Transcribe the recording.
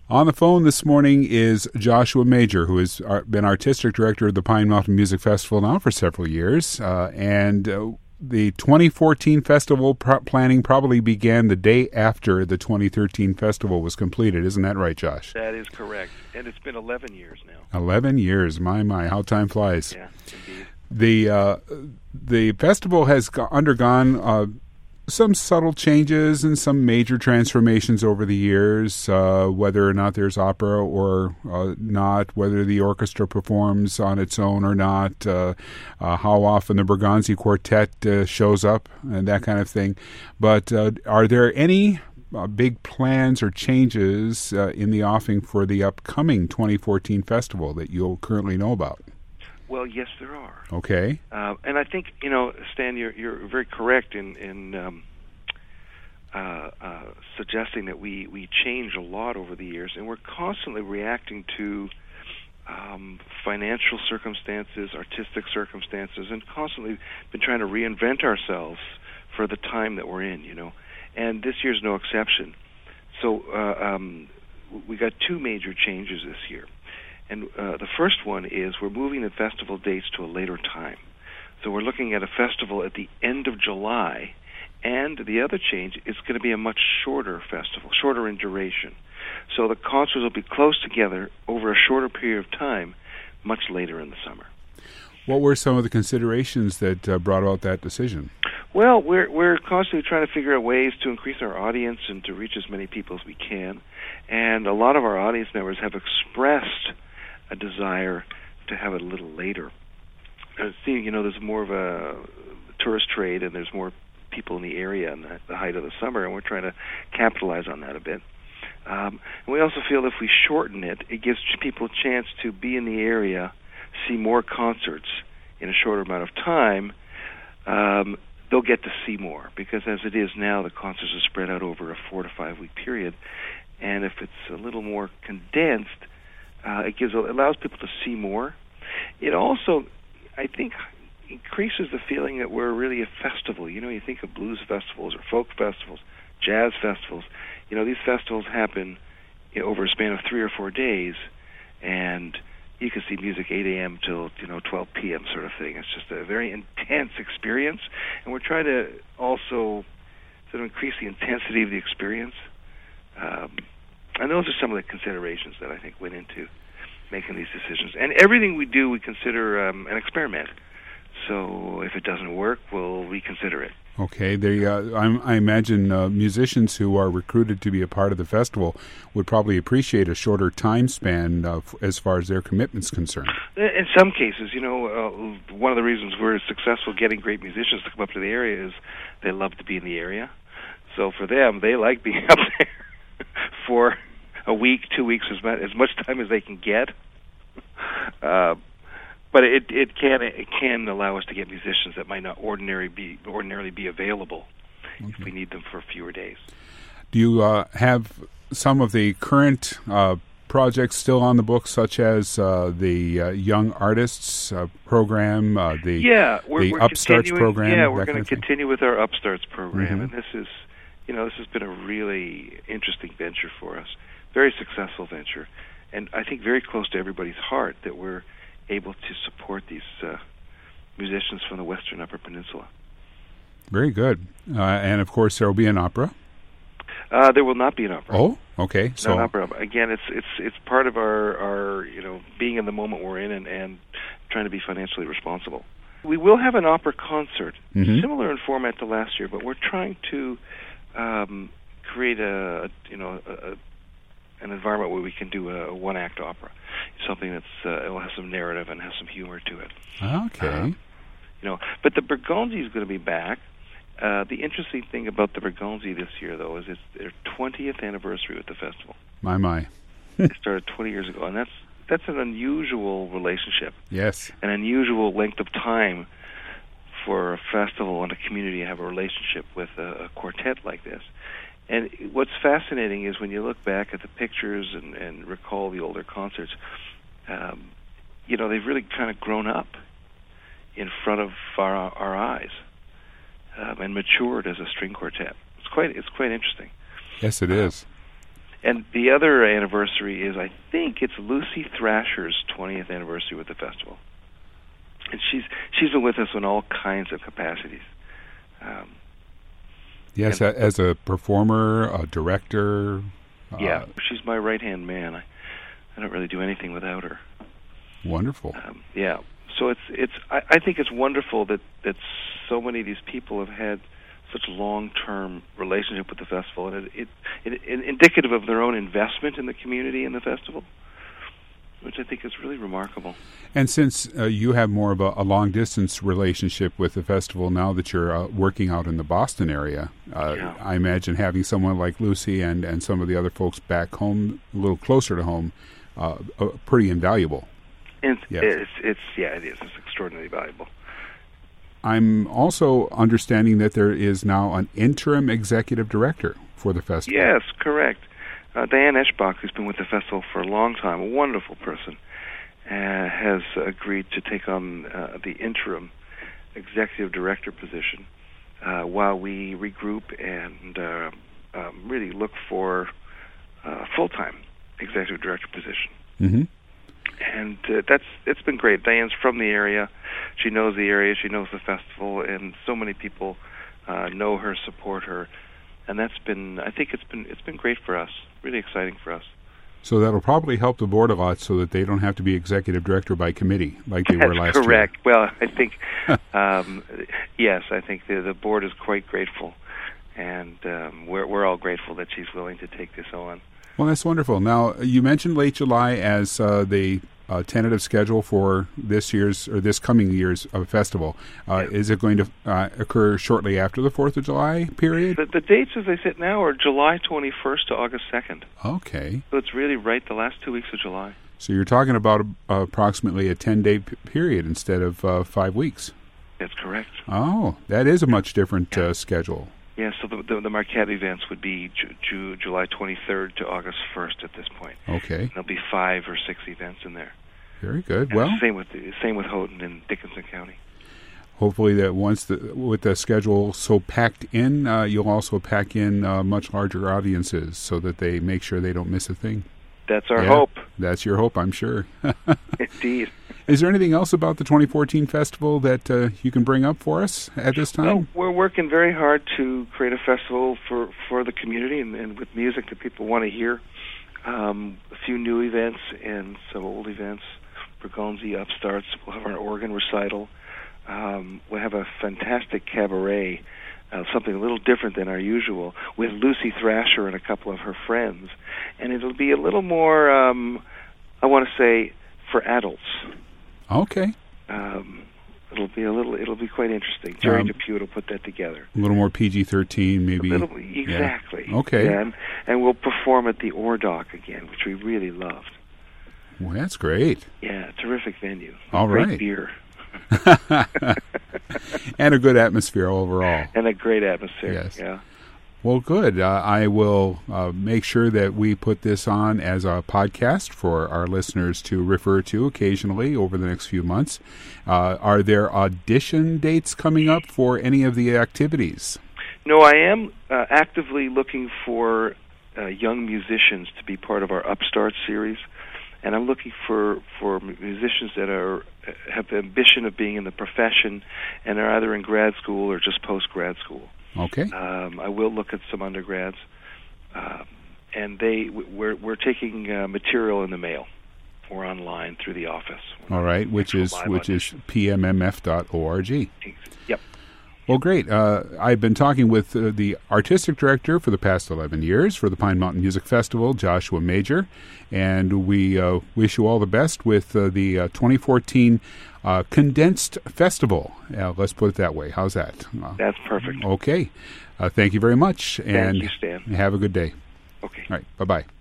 On the phone this morning is Joshua Major, who has been artistic director of the Pine Mountain Music Festival now for several years. The 2014 festival planning probably began the day after the 2013 festival was completed. Isn't that right, Josh? That is correct. And it's been 11 years now. 11 years. My, how time flies. Yeah, indeed. The festival has undergone some subtle changes and some major transformations over the years, whether or not there's opera or not, whether the orchestra performs on its own or not, how often the Bergonzi Quartet shows up, and that kind of thing. But are there any big plans or changes in the offing for the upcoming 2014 festival that you'll currently know about? Well, yes, there are. Okay. And I think, Stan, you're very correct in suggesting that we change a lot over the years, and we're constantly reacting to financial circumstances, artistic circumstances, and constantly been trying to reinvent ourselves for the time that we're in, And this year's no exception. So we got two major changes this year. And the first one is we're moving the festival dates to a later time. So we're looking at a festival at the end of July, and the other change is going to be a much shorter festival, shorter in duration. So the concerts will be close together over a shorter period of time, much later in the summer. What were some of the considerations that brought about that decision? Well, we're constantly trying to figure out ways to increase our audience and to reach as many people as we can. And a lot of our audience members have expressed a desire to have it a little later. There's more of a tourist trade, and there's more people in the area in the height of the summer, and we're trying to capitalize on that a bit. And we also feel if we shorten it, it gives people a chance to be in the area, see more concerts in a shorter amount of time. They'll get to see more, because as it is now, the concerts are spread out over a 4 to 5 week period, and if it's a little more condensed, it allows people to see more. It also, I think, increases the feeling that we're really a festival. You think of blues festivals or folk festivals, jazz festivals. These festivals happen over a span of 3 or 4 days, and you can see music 8 a.m. till 12 p.m. sort of thing. It's just a very intense experience, and we're trying to also sort of increase the intensity of the experience. And those are some of the considerations that I think went into making these decisions. And everything we do, we consider an experiment. So if it doesn't work, we'll reconsider it. Okay. I imagine musicians who are recruited to be a part of the festival would probably appreciate a shorter time span as far as their commitment's concerned. In some cases, one of the reasons we're successful getting great musicians to come up to the area is they love to be in the area. So for them, they like being up there for a week, 2 weeks, as much time as they can get. But it can allow us to get musicians that might not ordinarily be available if we need them for fewer days. Do you have some of the current projects still on the books, such as the Young Artists program, the Upstarts program? Yeah, we're going to continue with our Upstarts program, and this has been a really interesting venture for us, very successful venture, and I think very close to everybody's heart that we're able to support these musicians from the Western Upper Peninsula. Very good. And of course, there will be an opera. There will not be an opera. Oh, okay. So an opera. Again, it's part of our being in the moment we're in and trying to be financially responsible. We will have an opera concert, similar in format to last year, but we're trying to create an environment where we can do a one-act opera, something that's will have some narrative and has some humor to it. Okay. But the Bergonzi is going to be back. The interesting thing about the Bergonzi this year, though, is it's their 20th anniversary with the festival. My. It started 20 years ago, and that's an unusual relationship. Yes. An unusual length of time for a festival and a community to have a relationship with a quartet like this. And what's fascinating is when you look back at the pictures and recall the older concerts, they've really kind of grown up in front of our eyes and matured as a string quartet. It's quite interesting. Yes, it is. And the other anniversary is, I think, it's Lucy Thrasher's 20th anniversary with the festival. And she's been with us in all kinds of capacities. Yes, as a performer, a director. Yeah, she's my right-hand man. I don't really do anything without her. Wonderful. Yeah, so I think it's wonderful that so many of these people have had such a long-term relationship with the festival, and it indicative of their own investment in the community and the festival, which I think is really remarkable. And since you have more of a long-distance relationship with the festival now that you're working out in the Boston area, I imagine having someone like Lucy and some of the other folks back home, a little closer to home, pretty invaluable. And it is. It's extraordinarily valuable. I'm also understanding that there is now an interim executive director for the festival. Yes, correct. Diane Eschbach, who's been with the festival for a long time, a wonderful person, has agreed to take on the interim executive director position while we regroup and really look for a full-time executive director position. Mm-hmm. And it's been great. Diane's from the area. She knows the area. She knows the festival, and so many people know her, support her, and I think it's been great for us. Really exciting for us. So that'll probably help the board a lot, so that they don't have to be executive director by committee like they were last year. That's correct. Well, I think yes, I think the board is quite grateful, and we're all grateful that she's willing to take this on. Well, that's wonderful. Now, you mentioned late July as the tentative schedule for this coming year's festival. Is it going to occur shortly after the 4th of July period? The dates as they sit now are July 21st to August 2nd. Okay. So it's really right the last 2 weeks of July. So you're talking about approximately a 10-day period instead of 5 weeks. That's correct. Oh, that is a much different schedule. Yeah, so the Marquette events would be July 23rd to August 1st at this point. Okay. And there'll be 5 or 6 events in there. Very good. And well, same with Houghton and Dickinson County. Hopefully that once with the schedule so packed in, you'll also pack in much larger audiences so that they make sure they don't miss a thing. That's our hope. That's your hope, I'm sure. Indeed. Is there anything else about the 2014 festival that you can bring up for us at this time? Well, we're working very hard to create a festival for the community and with music that people want to hear. A few new events and some old events. Bergonzi Upstarts. We'll have our organ recital. We'll have a fantastic cabaret, something a little different than our usual, with Lucy Thrasher and a couple of her friends. And it'll be a little more, I want to say, for adults. Okay. It'll be quite interesting. Jerry Depute will put that together. A little more PG-13, maybe. Exactly. Yeah. Okay. Yeah, and we'll perform at the Ordock again, which we really loved. Well, that's great. Yeah, terrific venue. All great right. Beer. And a good atmosphere overall. And a great atmosphere. Yes. Yeah. Well, good. I will make sure that we put this on as a podcast for our listeners to refer to occasionally over the next few months. Are there audition dates coming up for any of the activities? No, I am actively looking for young musicians to be part of our Upstart series. And I'm looking for musicians that have the ambition of being in the profession and are either in grad school or just post-grad school. Okay. I will look at some undergrads, and we're taking material in the mail or online through the office. All right, which is pmmf.org. Yep. Well, great. I've been talking with the artistic director for the past 11 years for the Pine Mountain Music Festival, Joshua Major, and we wish you all the best with the 2014 condensed festival. Let's put it that way. How's that? That's perfect. Okay. Thank you very much. Thank you, Stan. Have a good day. Okay. All right. Bye-bye.